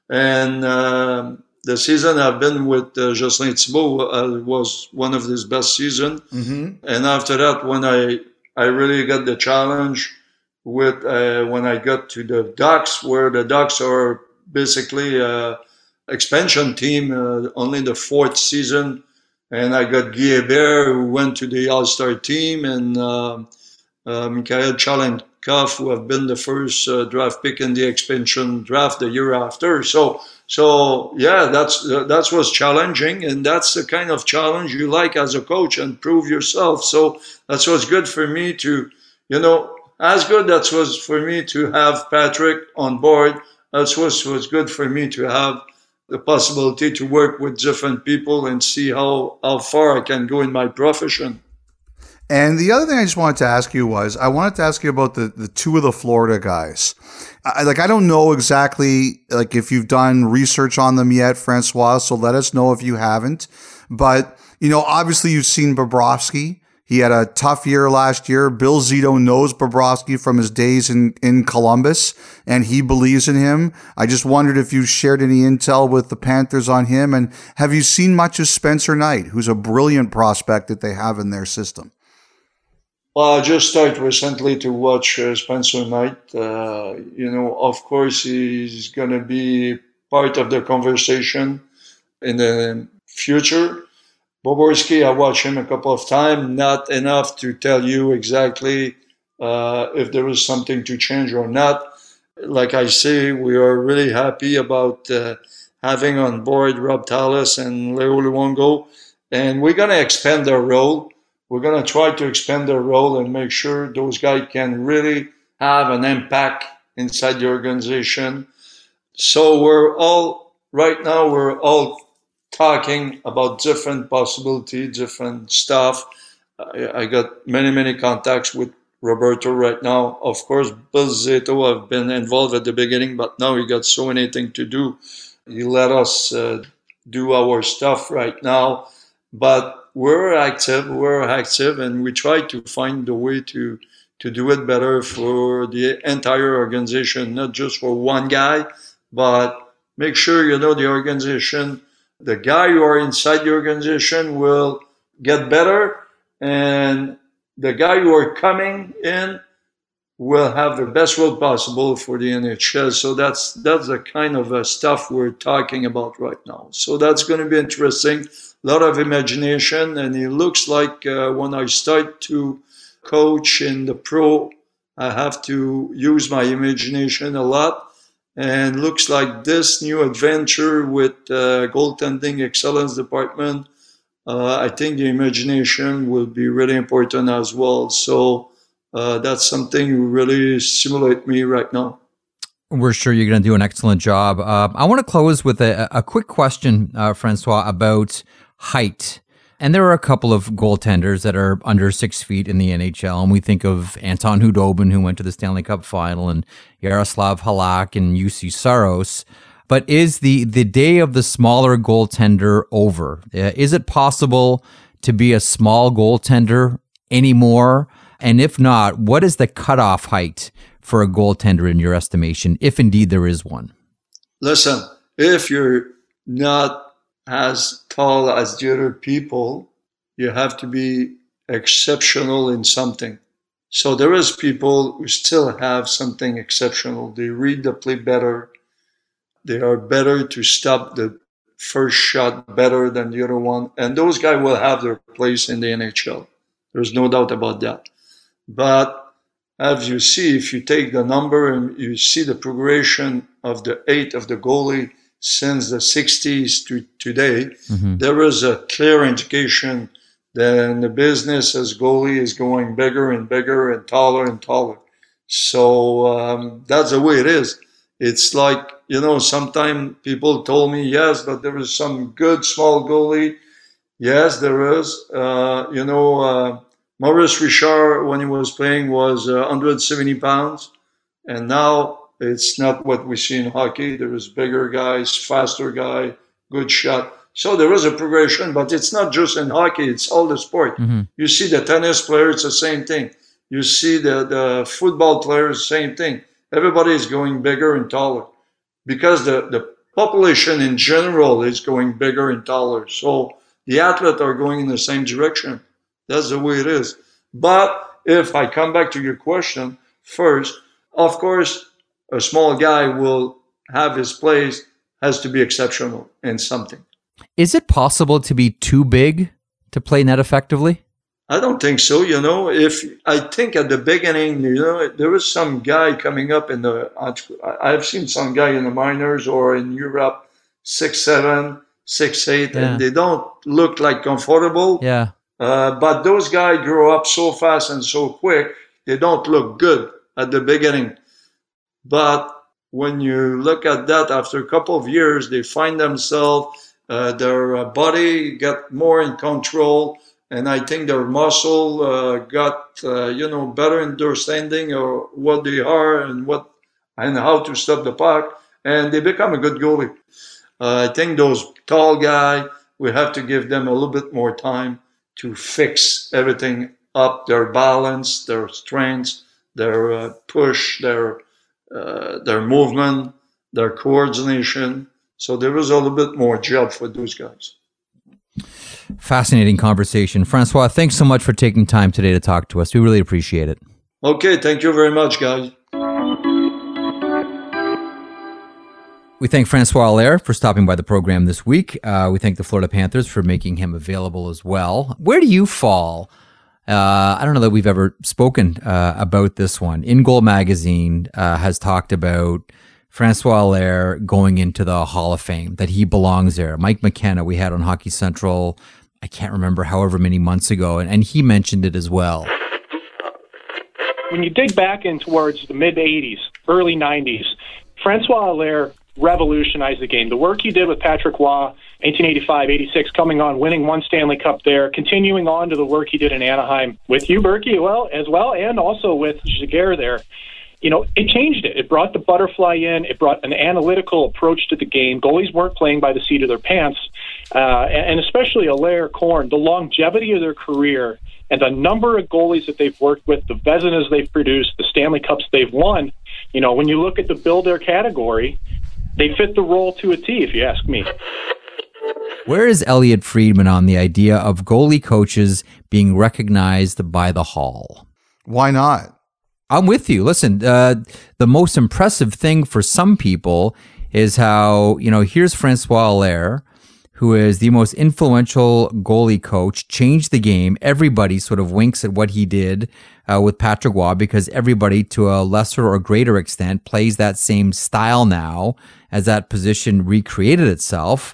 And uh, the season I've been with uh, Jocelyn Thibault uh, was one of his best seasons. Mm-hmm. And after that, when I, I really got the challenge with uh, when I got to the Ducks, where the Ducks are basically uh, expansion team, uh, only the fourth season. And I got Guy Hébert, who went to the All-Star team, and uh, uh, Mikhail Chalenkov, who have been the first uh, draft pick in the expansion draft the year after. So, so yeah, that's uh, that was challenging, and that's the kind of challenge you like as a coach and prove yourself. So that's what's good for me to, you know, as good that was for me to have Patrick on board. That's what was good for me to have the possibility to work with different people and see how, how far I can go in my profession. And the other thing I just wanted to ask you was, I wanted to ask you about the, the two of the Florida guys. I, like, I don't know exactly, like, if you've done research on them yet, Francois, so let us know if you haven't. But, you know, obviously you've seen Bobrovsky. He had a tough year last year. Bill Zito knows Bobrovsky from his days in, in Columbus, and he believes in him. I just wondered if you shared any intel with the Panthers on him, and have you seen much of Spencer Knight, who's a brilliant prospect that they have in their system? Well, I just started recently to watch uh, Spencer Knight. Uh, you know, of course, he's going to be part of the conversation in the future. Bobrovsky, I watched him a couple of times, not enough to tell you exactly uh, if there is something to change or not. Like I say, we are really happy about uh, having on board Rob Tallis and Leo Luongo, and we're going to expand their role. We're going to try to expand their role and make sure those guys can really have an impact inside the organization. So we're all, right now, we're all talking about different possibilities, different stuff. I, I got many, many contacts with Roberto right now. Of course, Bill Zito have been involved at the beginning, but now he got so many things to do. He let us uh, do our stuff right now. But we're active, we're active, and we try to find a way to, to do it better for the entire organization, not just for one guy, but make sure, you know, the organization, the guy who are inside the organization will get better, and the guy who are coming in will have the best role possible for the N H L. So that's that's the kind of uh, stuff we're talking about right now. So that's going to be interesting. A lot of imagination, and it looks like uh, when I start to coach in the pro, I have to use my imagination a lot. And looks like this new adventure with uh, goaltending excellence department, uh, I think the imagination will be really important as well. So uh, that's something who really stimulate me right now. We're sure you're going to do an excellent job. Uh, I want to close with a, a quick question, uh, Francois, about height. And there are a couple of goaltenders that are under six feet in the N H L. And we think of Anton Khudobin, who went to the Stanley Cup final, and Yaroslav Halak and U C Saros. But is the, the day of the smaller goaltender over? Uh, is it possible to be a small goaltender anymore? And if not, what is the cutoff height for a goaltender in your estimation, if indeed there is one? Listen, if you're not as tall as the other people, you have to be exceptional in something. So there is people who still have something exceptional. They read the play better. They are better to stop the first shot better than the other one. And those guys will have their place in the N H L. There's no doubt about that. But as you see, if you take the number and you see the progression of the eight of the goalie since the sixties to today, mm-hmm. there is a clear indication that the business as goalie is going bigger and bigger and taller and taller. So um, that's the way it is. It's like, you know, sometimes people told me, yes, but there is some good small goalie. Yes, there is. Uh, you know, uh, Maurice Richard, when he was playing, was uh, one hundred seventy pounds. And now it's not what we see in hockey. There is bigger guys, faster guy, good shot. So there is a progression, but it's not just in hockey. It's all the sport. Mm-hmm. You see the tennis player, it's the same thing. You see the, the football players, same thing. Everybody is going bigger and taller because the, the population in general is going bigger and taller. So the athletes are going in the same direction. That's the way it is. But if I come back to your question first, of course, a small guy will have his place, has to be exceptional in something. Is it possible to be too big to play net effectively? I don't think so. You know, if I think at the beginning, you know, there was some guy coming up in the, I've seen some guy in the minors or in Europe, six, seven, six, eight, yeah. and they don't look like comfortable. Yeah. Uh, but those guys grow up so fast and so quick, they don't look good at the beginning. But when you look at that after a couple of years, they find themselves, uh, their body got more in control. And I think their muscle uh, got, uh, you know, better understanding of what they are and what and how to stop the puck. And they become a good goalie. Uh, I think those tall guys, we have to give them a little bit more time to fix everything up their balance, their strength, their uh, push, their uh, their movement, their coordination. So there was a little bit more job for those guys. Fascinating conversation. Francois, thanks so much for taking time today to talk to us. We really appreciate it. Okay, thank you very much, guys. We thank Francois Allaire for stopping by the program this week. Uh, we thank the Florida Panthers for making him available as well. Where do you fall? Uh, I don't know that we've ever spoken uh, about this one. In Goal Magazine uh, has talked about Francois Allaire going into the Hall of Fame, that he belongs there. Mike McKenna, we had on Hockey Central, I can't remember however many months ago, and, and he mentioned it as well. When you dig back in towards the mid-eighties, early nineties, Francois Allaire revolutionized the game. The work he did with Patrick Roy, eighteen eighty-five eighty-six, coming on, winning one Stanley Cup there, continuing on to the work he did in Anaheim with you, Berkey, well, as well, and also with Giguère there. You know, it changed it. It brought the butterfly in. It brought an analytical approach to the game. Goalies weren't playing by the seat of their pants. Uh, and especially Allaire, Korn, the longevity of their career and the number of goalies that they've worked with, the Vezinas they've produced, the Stanley Cups they've won. You know, when you look at the builder category, they fit the role to a T, if you ask me. Where is Elliotte Friedman on the idea of goalie coaches being recognized by the Hall? Why not? I'm with you. Listen, uh, the most impressive thing for some people is how, you know, here's Francois Allaire, who is the most influential goalie coach, changed the game. Everybody sort of winks at what he did uh, with Patrick Roy because everybody, to a lesser or greater extent, plays that same style now as that position recreated itself.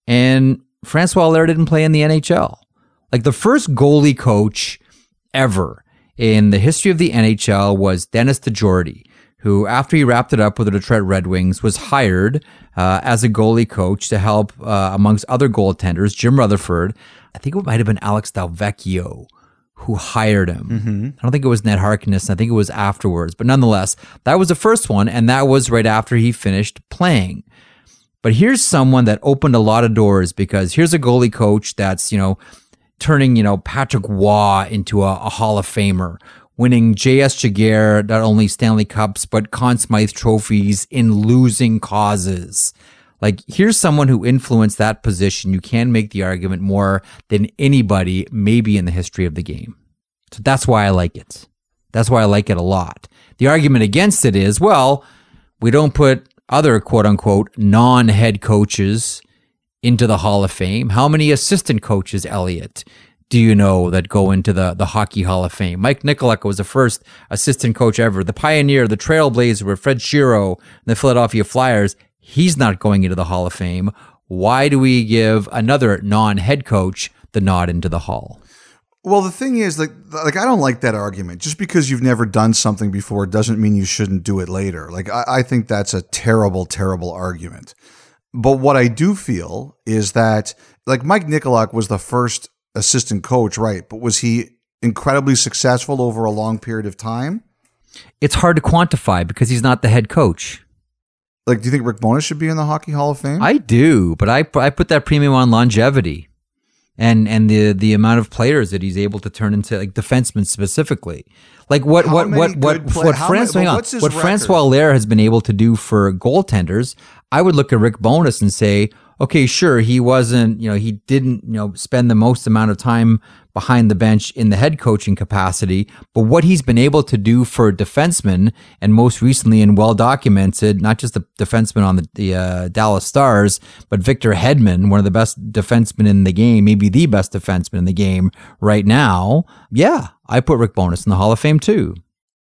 And Francois Allaire didn't play in the N H L. Like, the first goalie coach ever in the history of the N H L was Dennis DeJordy, who, after he wrapped it up with the Detroit Red Wings, was hired uh, as a goalie coach to help, uh, amongst other goaltenders, Jim Rutherford. I think it might have been Alex Delvecchio who hired him. Mm-hmm. I don't think it was Ned Harkness. I think it was afterwards. But nonetheless, that was the first one, and that was right after he finished playing. But here's someone that opened a lot of doors, because here's a goalie coach that's, you know, turning, you know, Patrick Roy into a, a Hall of Famer, winning J S Giguère not only Stanley Cups, but Conn Smythe trophies in losing causes. Like, here's someone who influenced that position. You can make the argument more than anybody, maybe in the history of the game. So that's why I like it. That's why I like it a lot. The argument against it is, well, we don't put other quote unquote non-head coaches into the Hall of Fame. How many assistant coaches, Elliotte, do you know that go into the, the Hockey Hall of Fame? Mike Nicolak was the first assistant coach ever. The pioneer, the trailblazer with Fred Shero and the Philadelphia Flyers, he's not going into the Hall of Fame. Why do we give another non-head coach the nod into the Hall? Well, the thing is, like, like I don't like that argument. Just because you've never done something before doesn't mean you shouldn't do it later. Like, I, I think that's a terrible, terrible argument. But what I do feel is that, like, Mike Nicolak was the first assistant coach, right? But was he incredibly successful over a long period of time? It's hard to quantify because he's not the head coach. Like, do you think Rick Bowness should be in the Hockey Hall of Fame? I do, but I I put that premium on longevity and and the the amount of players that he's able to turn into, like, defensemen specifically. Like what How what what what play- what, how Francois, many- hang on. what's his what record? Francois Allaire has been able to do for goaltenders, I would look at Rick Bowness and say, okay, sure, he wasn't, you know, he didn't, you know, spend the most amount of time behind the bench in the head coaching capacity, but what he's been able to do for defensemen, and most recently and well documented, not just the defenseman on the, the uh, Dallas Stars, but Victor Hedman, one of the best defensemen in the game, maybe the best defenseman in the game right now. Yeah, I put Rick Bowness in the Hall of Fame too.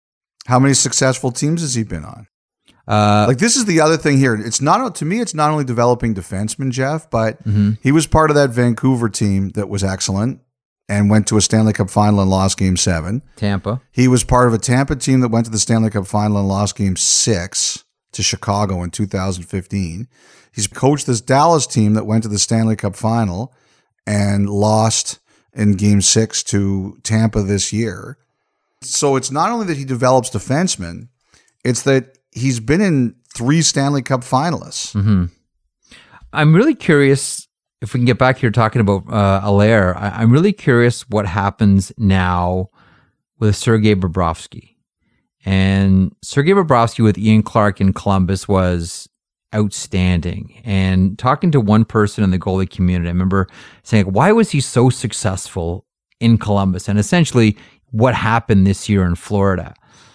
How many successful teams has he been on? Uh, like, this is the other thing here. It's not, to me, it's not only developing defensemen, Jeff, but mm-hmm. he was part of that Vancouver team that was excellent and went to a Stanley Cup final and lost game seven. Tampa. He was part of a Tampa team that went to the Stanley Cup final and lost game six to Chicago in two thousand fifteen. He's coached this Dallas team that went to the Stanley Cup final and lost in game six to Tampa this year. So it's not only that he develops defensemen, it's that he's been in three Stanley Cup finalists. Mm-hmm. I'm really curious, if we can get back here talking about uh, Allaire, I- I'm really curious what happens now with Sergei Bobrovsky. And Sergei Bobrovsky with Ian Clark in Columbus was outstanding. And talking to one person in the goalie community, I remember saying, why was he so successful in Columbus? And essentially, what happened this year in Florida?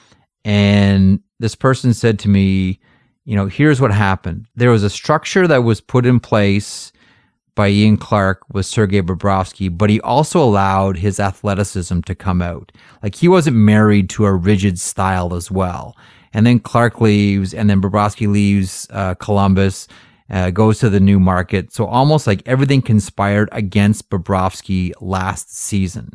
And this person said to me, you know, here's what happened. There was a structure that was put in place by Ian Clark with Sergei Bobrovsky, but he also allowed his athleticism to come out. Like, he wasn't married to a rigid style as well. And then Clark leaves, and then Bobrovsky leaves uh, Columbus, uh, goes to the new market. So almost like everything conspired against Bobrovsky last season.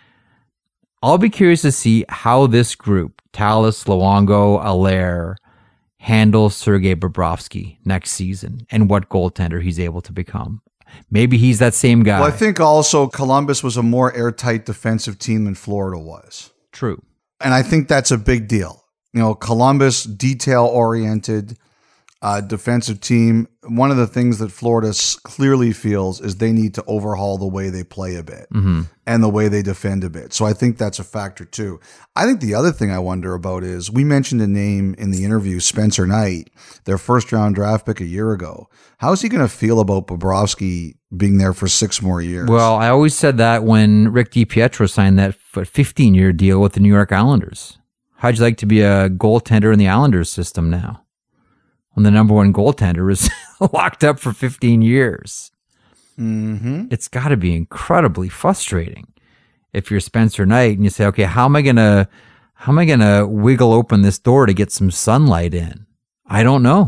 I'll be curious to see how this group, Tallis, Luongo, Allaire, handles Sergei Bobrovsky next season and what goaltender he's able to become. Maybe he's that same guy. Well, I think also Columbus was a more airtight defensive team than Florida was. True. And I think that's a big deal. You know, Columbus, detail-oriented uh, defensive team. One of the things that Florida clearly feels is they need to overhaul the way they play a bit mm-hmm. and the way they defend a bit. So I think that's a factor too. I think the other thing I wonder about is we mentioned a name in the interview, Spencer Knight, their first-round draft pick a year ago. How is he going to feel about Bobrovsky being there for six more years? Well, I always said that when Rick DiPietro signed that fifteen-year deal with the New York Islanders. How'd you like to be a goaltender in the Islanders system now, when the number one goaltender is locked up for fifteen years? Mm-hmm. It's got to be incredibly frustrating if you're Spencer Knight and you say, okay, how am I gonna, how am I gonna wiggle open this door to get some sunlight in? I don't know.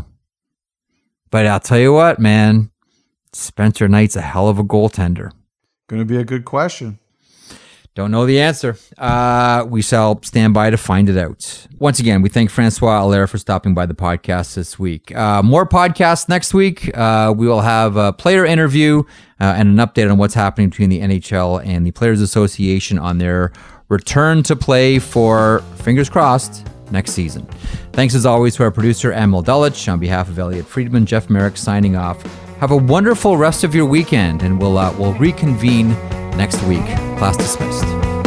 But I'll tell you what, man, Spencer Knight's a hell of a goaltender. Going to be a good question. Don't know the answer. Uh, we shall stand by to find it out. Once again, we thank Francois Allaire for stopping by the podcast this week. Uh, more podcasts next week. Uh, we will have a player interview uh, and an update on what's happening between the N H L and the Players Association on their return to play for, fingers crossed, next season. Thanks as always to our producer, Emil Dulwich. On behalf of Elliot Friedman, Jeff Merrick signing off. Have a wonderful rest of your weekend, and we'll uh, we'll reconvene next week. Class dismissed.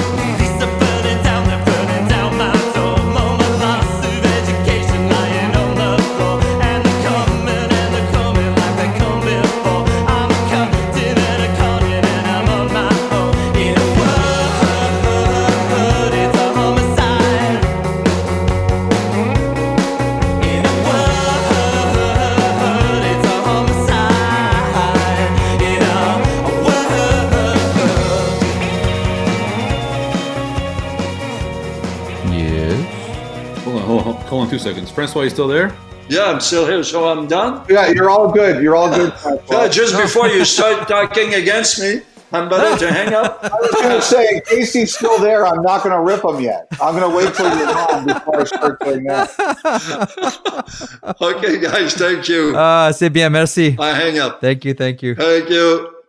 Hold on two seconds. Francois, you still there? Yeah, I'm still here. So I'm done? Yeah, you're all good. You're all good. Yeah, just before you start talking against me, I'm better to hang up. I was going to say, in case he's still there, I'm not going to rip him yet. I'm going to wait till you're on before I start doing that. Okay, guys, thank you. Ah, uh, c'est bien, merci. I hang up. Thank you, thank you. Thank you.